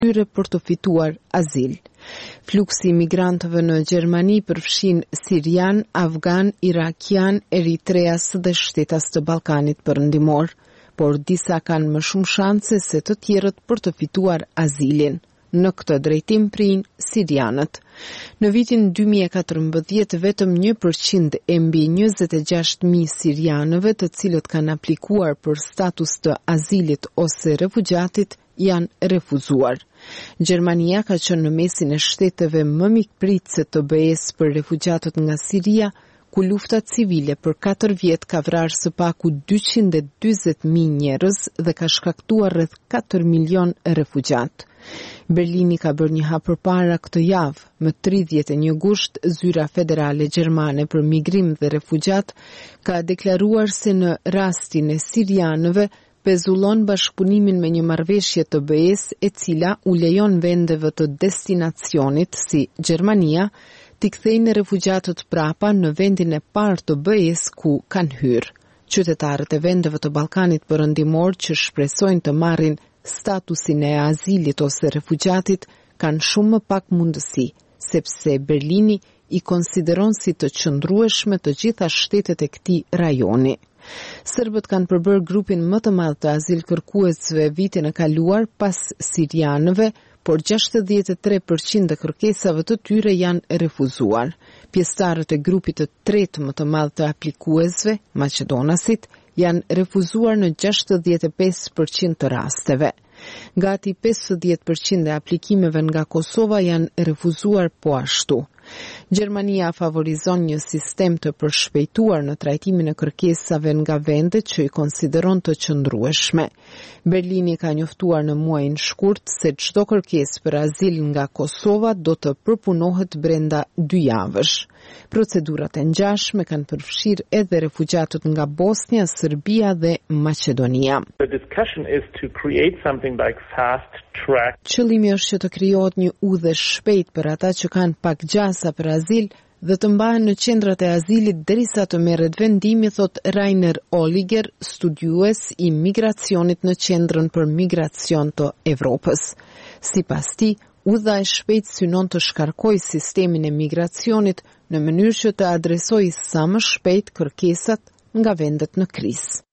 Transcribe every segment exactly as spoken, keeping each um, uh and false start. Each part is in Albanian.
tyre për të fituar azil. Fluksi i migrantëve në Gjermani përfshin sirian, afgan, irakian, eritreas dhe shtetas të Ballkanit Perëndimor, por disa kanë më shumë shanse se të tjerët për të fituar azilin. Në këtë drejtim prin sirianët. Në vitin dy mijë e katërmbëdhjetë vetëm një përqind e mbi njëzet e gjashtë mijë sirianëve të cilët kanë aplikuar për status të azilit ose refugjatit janë refuzuar. Gjermania ka qenë në mesin e shteteve më mikpritëse të B E-s për refugjatët nga Siria, ku lufta civile për katër vjet ka vrarë së paku dyqind e dyzet mijë njerëz dhe ka shkaktuar rreth katër milion refugjat. Berlini ka bërë një hap përpara këtë javë. Më tridhjetë e një gusht, Zyra Federale Gjermane për Migrim dhe Refugjat ka deklaruar se në rastin e sirianëve pezullon bashkëpunimin me një marrëveshje të B E-s e cila u lejon vendeve të destinacionit si Gjermania t'i kthejnë refugjatët prapa në vendin e parë të B E-s ku kanë hyrë. Qytetarët e vendeve të Ballkanit Perëndimor që shpresojnë të marrin statusin e azilit ose refugjatit kanë shumë më pak mundësi, sepse Berlini i konsideron si të qëndrueshme të gjitha shtetet e këtij rajoni. Serbët kanë përbërë grupin më të madh të azil kërkuesve vitin e kaluar pas sirianëve, por gjashtëdhjetë e tre përqind të kërkesave të tyre janë refuzuar. Pjesëtarët e grupit të tretë më të madh të aplikuesve, maqedonasit, janë refuzuar në gjashtëdhjetë e pesë përqind të rasteve. Gati pesëdhjetë përqind e aplikimeve nga Kosova janë refuzuar po ashtu. Gjermania favorizon një sistem të përshpejtuar në trajtimin e kërkesave nga vendet që i konsideron të qëndrueshme. Berlini ka njoftuar në muajin shkurt se çdo kërkesë për azil nga Kosova do të përpunohet brenda dy javësh. Procedurat e ngjashme kanë përfshirë edhe refugjatët nga Bosnia, Serbia dhe Maqedonia. The discussion is to create something like fast track. Qëllimi është që të krijohet një udhëheq shpejt për ata që kanë pak gjasa për azil dhe të mbahen në qendrat e azilit derisa të merret vendimi, thot Rainer Oliger, studiues i migracionit në Qendrën për Migracion të Evropës. Sipas tij, udha e shpejt synon të shkarkojë sistemin e migracionit në mënyrë që të adresojë sa më shpejt kërkesat nga vendet në krizë.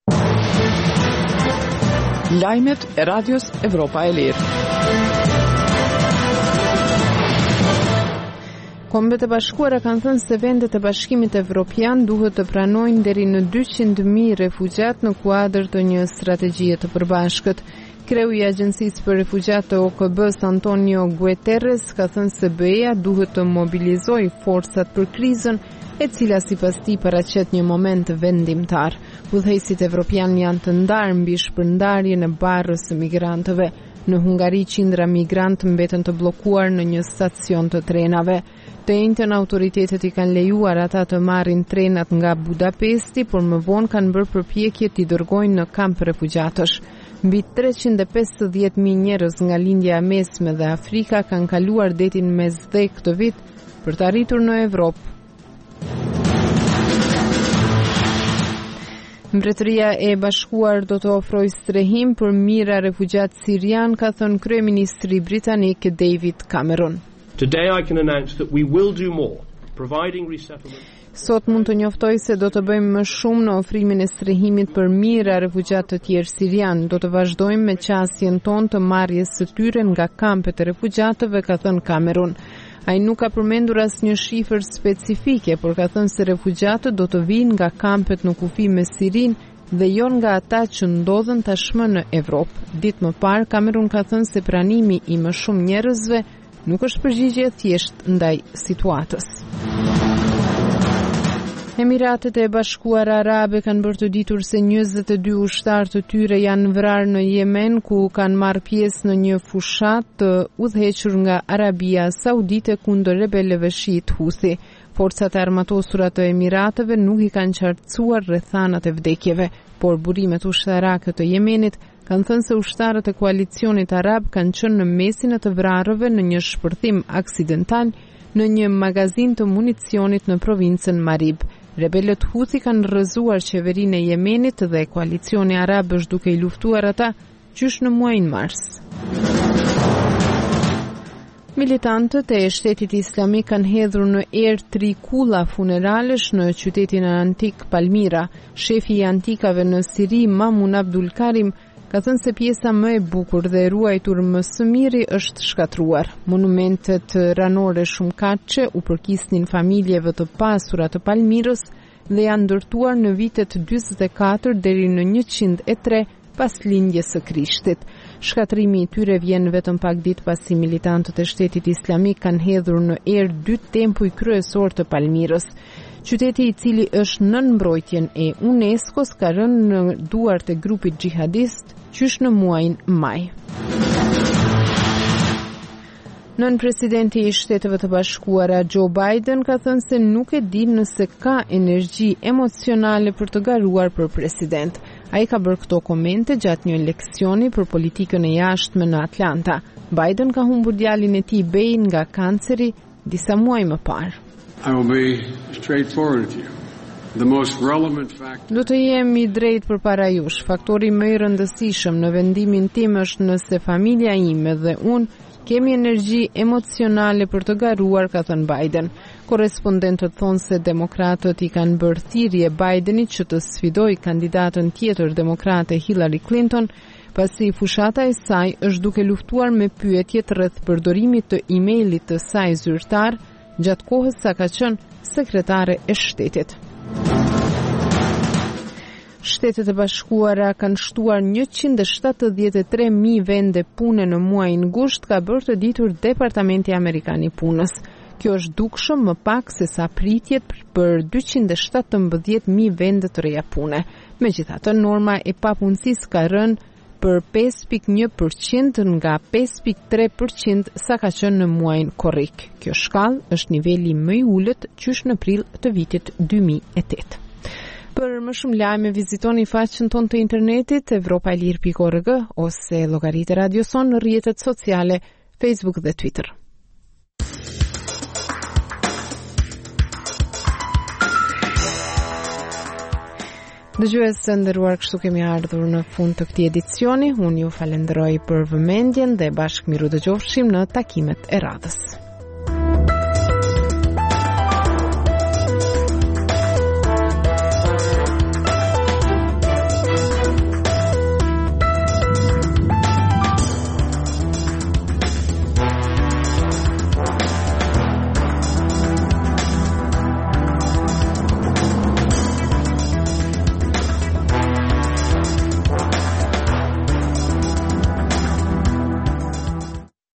Lajmet e Radios Evropa e Lirë. Kombet e Bashkuara kanë thënë se vendet e Bashkimit Evropian duhet të pranojnë deri në dyqind mijë refugjat në kuadër të një strategjie të përbashkët. Kreu i Agjencisë për Refugjat të O K B-s Antonio Guterres ka thënë se B E-ja duhet të mobilizojë forcat për krizën, e cila sipas tij paraqet një moment vendimtar. Udhëheqësit evropian janë të ndarë mbi shpërndarjen e barrës së migrantëve. Në Hungari qindra migrantë mbeten të bllokuar në një stacion të trenave. Të njëjtën autoritetet i kanë lejuar ata të marrin trenat nga Budapesti, por më vonë kanë bërë përpjekje t'i dërgojnë në kamp refugjatësh. Mbi treqind e pesëdhjetë mijë njerëz nga lindja e mesme dhe Afrika kanë kaluar detin Mesdhe këtë vit për të arritur në Evropë. Mbretëria e Bashkuar do të ofrojë strehim për mijëra refugjat sirian, ka thënë kryeministri britanik David Cameron. Today I can announce that we will do more, providing resettlement. Sot mund të njoftoj se do të bëjmë më shumë në ofrimin e strehimit për mijëra refugjat të tjerë sirian. Do të vazhdojmë me qasjen tonë të marrjes së tyre nga kampet e refugjatëve, ka thënë Cameron. Ai nuk ka përmendur asnjë shifër specifike, por ka thënë se refugjatët do të vinë nga kampet në kufi me Sirin dhe jo nga ata që ndodhen tashmë në Evropë. Ditë më parë, Cameron ka thënë se pranimi i më shumë njerëzve nuk është përgjigje e thjeshtë ndaj situatës. Emiratet e Bashkuara Arabe kanë bërë të ditur se njëzet e dy ushtarë të tyre janë vrarë në Yemen, ku kanë marrë pjesë në një fushat të udhëhequr nga Arabia Saudite kundër rebelëve shiit Houthi. Forcat e armatosura të Emirateve nuk i kanë qartësuar rrethanat e vdekjeve, por burimet ushtarake të Yemenit kanë thënë se ushtarët e koalicionit arab kanë qenë në mesin e të vrarëve në një shpërthim aksidental në një magazin të municionit në provincën Marib. Rebelët Houthi kanë rrëzuar qeverinë e Yemenit dhe koalicioni arab është duke i luftuar ata qysh në muajin mars. Militantët e shtetit islamik kanë hedhur në erë tri kulla funeralesh në qytetin antik Palmira. Shefi i antikave në Siri, Mamun Abdul Karim, ka thënë se pjesa më e bukur dhe e ruajtur më së miri është shkatruar. Monumentet ranore shumëkaqe u përkisnin familjeve të pasura të Palmirës dhe janë ndërtuar në vitet dyzet e katër deri në njëqind e tre pas lindjes së Krishtit. Shkatrimi i tyre vjen vetëm pak ditë pasi militantët e shtetit islamik kanë hedhur në erë dy tempuj kryesor të Palmirës. Qyteti i cili është nën mbrojtjen e UNESCO-s ka rënë në duart e grupit xhihadist qysh në muajin maj. Nën presidenti i Shteteve të Bashkuara Joe Biden ka thënë se nuk e di nëse ka energji emocionale për të garuar për president. Ai ka bërë këto komente gjatë një leksioni për politikën e jashtme në Atlanta. Biden ka humbur djalin e tij Bein nga kanceri disa muaj më parë. I will be straightforward with you. The most relevant factor. Do të jemi drejt përpara jush. Faktori më i rëndësishëm në vendimin tim është nëse familja ime dhe unë kemi energji emocionale për të garuar, ka thënë Biden. Korrespondentët thonë se demokratët i kanë bërë thirrje Bidenit që të sfidojë kandidatën tjetër demokrate Hillary Clinton, pasi fushata e saj është duke luftuar me pyetjet rreth përdorimit të emailit të saj zyrtar gjatë kohës sa ka qenë sekretare e shtetit. Shtetet e Bashkuara kanë shtuar njëqind e shtatëdhjetë e tre mijë vende pune në muajin gusht, ka bërë të ditur Departamenti Amerikan i Punës. Kjo është dukshëm më pak se sa pritjet për dyqind e shtatëmbëdhjetë mijë vende të reja pune. Megjithatë, norma e papunësisë ka rënë për pesë pikë një përqind nga pesë pikë tre përqind sa ka qenë në muajin korrik. Kjo shkallë është niveli më i ulët qysh në prill të vitit dy mijë e tetë. Për më shumë lajme vizitoni faqen tonë të internetit evropaelir pikë org ose llogaritë Radio Son në rrjetet sociale Facebook dhe Twitter. Dëgjues të nderuar, kështu kemi ardhur në fund të këtij edicioni. Unë ju falenderoj për vëmendjen dhe bashkë miru dëgjofshim në takimet e radhës.